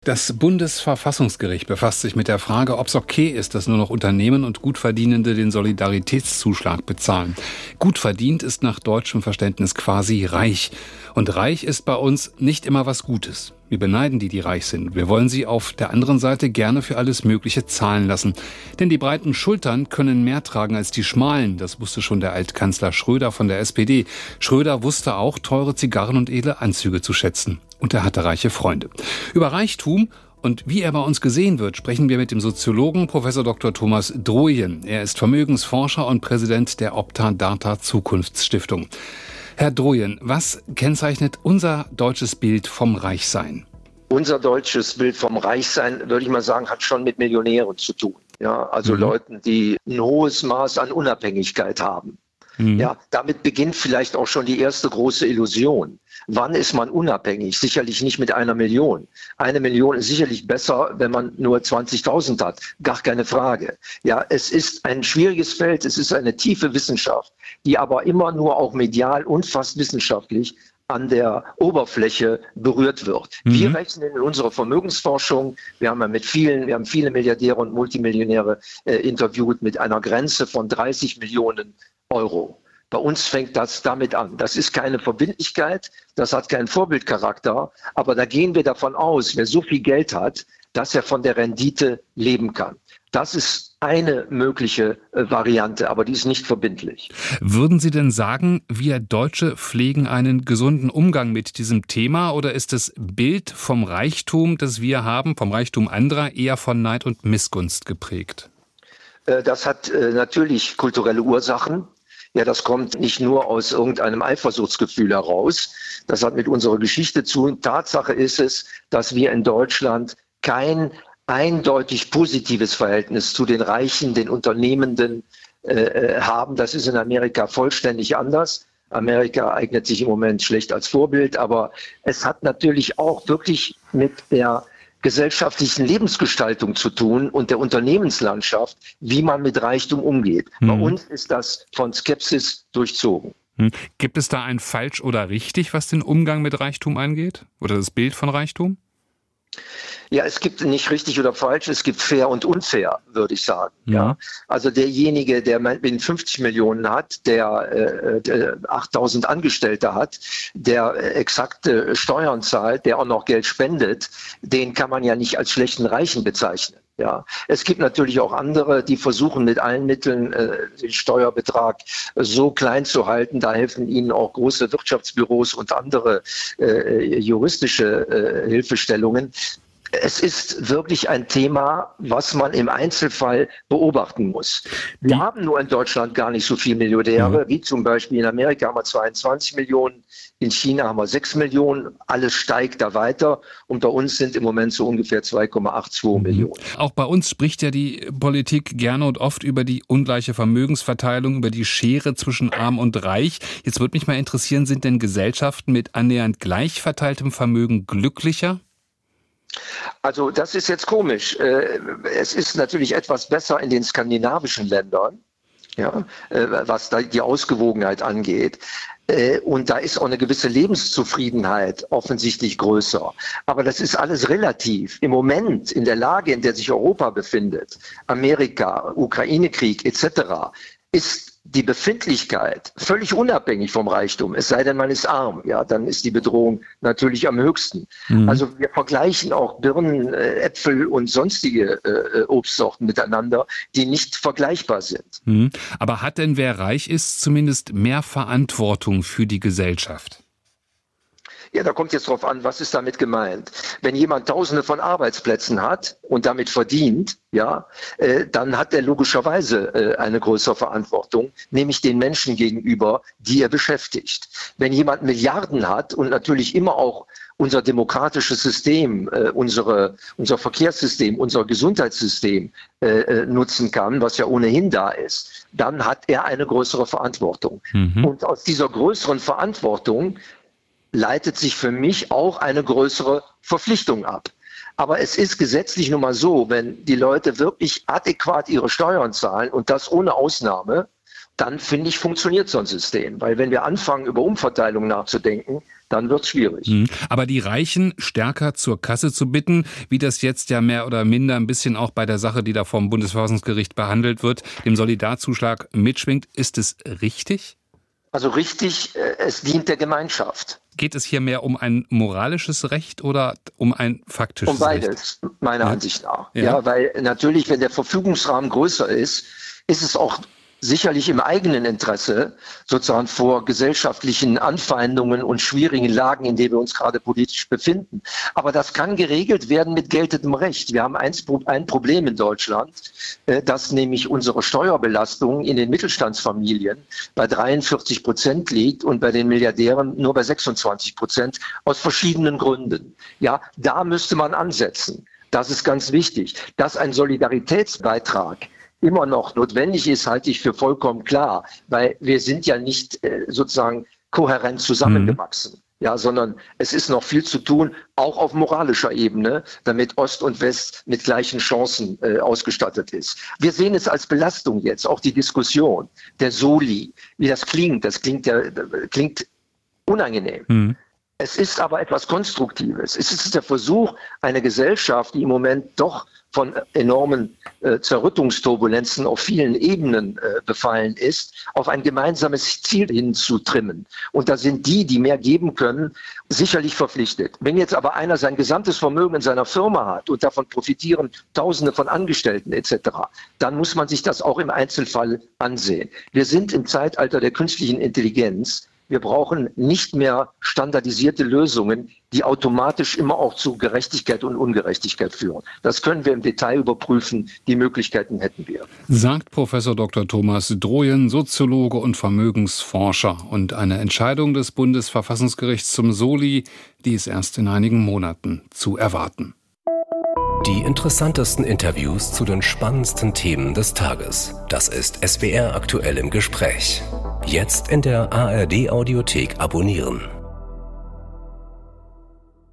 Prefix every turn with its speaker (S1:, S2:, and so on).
S1: Das Bundesverfassungsgericht befasst sich mit der Frage, ob es okay ist, dass nur noch Unternehmen und Gutverdienende den Solidaritätszuschlag bezahlen. Gut verdient ist nach deutschem Verständnis quasi reich. Und reich ist bei uns nicht immer was Gutes. Wir beneiden die reich sind. Wir wollen sie auf der anderen Seite gerne für alles Mögliche zahlen lassen. Denn die breiten Schultern können mehr tragen als die schmalen. Das wusste schon der Altkanzler Schröder von der SPD. Schröder wusste auch, teure Zigarren und edle Anzüge zu schätzen. Und er hatte reiche Freunde. Über Reichtum und wie er bei uns gesehen wird, sprechen wir mit dem Soziologen Prof. Dr. Thomas Drojen. Er ist Vermögensforscher und Präsident der Opta Data Zukunftsstiftung. Herr Drojen, was kennzeichnet unser deutsches Bild vom Reichsein?
S2: Unser deutsches Bild vom Reichsein, würde ich mal sagen, hat schon mit Millionären zu tun. Ja, also Leuten, die ein hohes Maß an Unabhängigkeit haben. Ja, damit beginnt vielleicht auch schon die erste große Illusion. Wann ist man unabhängig? Sicherlich nicht mit 1 Million. 1 Million ist sicherlich besser, wenn man nur 20.000 hat. Gar keine Frage. Ja, es ist ein schwieriges Feld. Es ist eine tiefe Wissenschaft, die aber immer nur auch medial und fast wissenschaftlich an der Oberfläche berührt wird. Wir rechnen in unserer Vermögensforschung, wir haben viele Milliardäre und Multimillionäre interviewt mit einer Grenze von 30 Millionen Euro. Bei uns fängt das damit an. Das ist keine Verbindlichkeit, das hat keinen Vorbildcharakter, aber da gehen wir davon aus, wer so viel Geld hat, dass er von der Rendite leben kann. Das ist eine mögliche Variante, aber die ist nicht verbindlich.
S1: Würden Sie denn sagen, wir Deutsche pflegen einen gesunden Umgang mit diesem Thema oder ist das Bild vom Reichtum, das wir haben, vom Reichtum anderer, eher von Neid und Missgunst geprägt?
S2: Das hat natürlich kulturelle Ursachen. Ja, das kommt nicht nur aus irgendeinem Eifersuchtsgefühl heraus. Das hat mit unserer Geschichte zu tun. Tatsache ist es, dass wir in Deutschland kein eindeutig positives Verhältnis zu den Reichen, den Unternehmenden haben. Das ist in Amerika vollständig anders. Amerika eignet sich im Moment schlecht als Vorbild, aber es hat natürlich auch wirklich mit der gesellschaftlichen Lebensgestaltung zu tun und der Unternehmenslandschaft, wie man mit Reichtum umgeht. Bei uns ist das von Skepsis durchzogen.
S1: Gibt es da ein Falsch oder Richtig, was den Umgang mit Reichtum angeht? Oder das Bild von Reichtum?
S2: Ja, es gibt nicht richtig oder falsch, es gibt fair und unfair, würde ich sagen. Ja. Also derjenige, der 50 Millionen hat, der 8.000 Angestellte hat, der exakte Steuern zahlt, der auch noch Geld spendet, den kann man ja nicht als schlechten Reichen bezeichnen. Ja, es gibt natürlich auch andere, die versuchen mit allen Mitteln den Steuerbetrag so klein zu halten. Da helfen ihnen auch große Wirtschaftsbüros und andere juristische Hilfestellungen. Es ist wirklich ein Thema, was man im Einzelfall beobachten muss. Wir haben nur in Deutschland gar nicht so viele Millionäre, wie zum Beispiel in Amerika haben wir 22 Millionen, in China haben wir 6 Millionen, alles steigt da weiter und bei uns sind im Moment so ungefähr 2,82 Millionen.
S1: Auch bei uns spricht ja die Politik gerne und oft über die ungleiche Vermögensverteilung, über die Schere zwischen Arm und Reich. Jetzt würde mich mal interessieren, sind denn Gesellschaften mit annähernd gleich verteiltem Vermögen glücklicher?
S2: Also das ist jetzt komisch. Es ist natürlich etwas besser in den skandinavischen Ländern, ja, was da die Ausgewogenheit angeht. Und da ist auch eine gewisse Lebenszufriedenheit offensichtlich größer. Aber das ist alles relativ. Im Moment, in der Lage, in der sich Europa befindet, Amerika, Ukraine-Krieg etc., ist die Befindlichkeit völlig unabhängig vom Reichtum, es sei denn, man ist arm, ja, dann ist die Bedrohung natürlich am höchsten. Also wir vergleichen auch Birnen, Äpfel und sonstige Obstsorten miteinander, die nicht vergleichbar sind.
S1: Aber hat denn wer reich ist, zumindest mehr Verantwortung für die Gesellschaft?
S2: Ja, da kommt jetzt drauf an, was ist damit gemeint. Wenn jemand Tausende von Arbeitsplätzen hat und damit verdient, ja, dann hat er logischerweise eine größere Verantwortung, nämlich den Menschen gegenüber, die er beschäftigt. Wenn jemand Milliarden hat und natürlich immer auch unser demokratisches System, unser Verkehrssystem, unser Gesundheitssystem nutzen kann, was ja ohnehin da ist, dann hat er eine größere Verantwortung. Und aus dieser größeren Verantwortung leitet sich für mich auch eine größere Verpflichtung ab. Aber es ist gesetzlich nun mal so, wenn die Leute wirklich adäquat ihre Steuern zahlen und das ohne Ausnahme dann finde ich, funktioniert so ein System. Weil wenn wir anfangen, über Umverteilung nachzudenken, dann wird es schwierig.
S1: Aber die Reichen stärker zur Kasse zu bitten, wie das jetzt ja mehr oder minder ein bisschen auch bei der Sache, die da vom Bundesverfassungsgericht behandelt wird, dem Solidarzuschlag mitschwingt, ist es richtig?
S2: Also richtig, es dient der Gemeinschaft.
S1: Geht es hier mehr um ein moralisches Recht oder um ein faktisches Recht?
S2: Um beides, meiner Ansicht nach. Ja, weil natürlich, wenn der Verfügungsrahmen größer ist es auch sicherlich im eigenen Interesse, sozusagen vor gesellschaftlichen Anfeindungen und schwierigen Lagen, in denen wir uns gerade politisch befinden. Aber das kann geregelt werden mit geltendem Recht. Wir haben ein Problem in Deutschland, dass nämlich unsere Steuerbelastung in den Mittelstandsfamilien bei 43% liegt und bei den Milliardären nur bei 26%, aus verschiedenen Gründen. Ja, da müsste man ansetzen. Das ist ganz wichtig. Dass ein Solidaritätsbeitrag immer noch notwendig ist, halte ich für vollkommen klar, weil wir sind ja nicht sozusagen kohärent zusammengewachsen, ja, sondern es ist noch viel zu tun, auch auf moralischer Ebene, damit Ost und West mit gleichen Chancen ausgestattet ist. Wir sehen es als Belastung jetzt, auch die Diskussion der Soli, wie das klingt klingt unangenehm. Es ist aber etwas Konstruktives. Es ist der Versuch, eine Gesellschaft, die im Moment doch von enormen Zerrüttungsturbulenzen auf vielen Ebenen befallen ist, auf ein gemeinsames Ziel hinzutrimmen. Und da sind die mehr geben können, sicherlich verpflichtet. Wenn jetzt aber einer sein gesamtes Vermögen in seiner Firma hat und davon profitieren Tausende von Angestellten etc., dann muss man sich das auch im Einzelfall ansehen. Wir sind im Zeitalter der künstlichen Intelligenz. Wir brauchen nicht mehr standardisierte Lösungen, die automatisch immer auch zu Gerechtigkeit und Ungerechtigkeit führen. Das können wir im Detail überprüfen. Die Möglichkeiten hätten wir.
S1: Sagt Professor Dr. Thomas Droyen, Soziologe und Vermögensforscher. Und eine Entscheidung des Bundesverfassungsgerichts zum Soli, die ist erst in einigen Monaten zu erwarten.
S3: Die interessantesten Interviews zu den spannendsten Themen des Tages. Das ist SWR aktuell im Gespräch. Jetzt in der ARD-Audiothek abonnieren.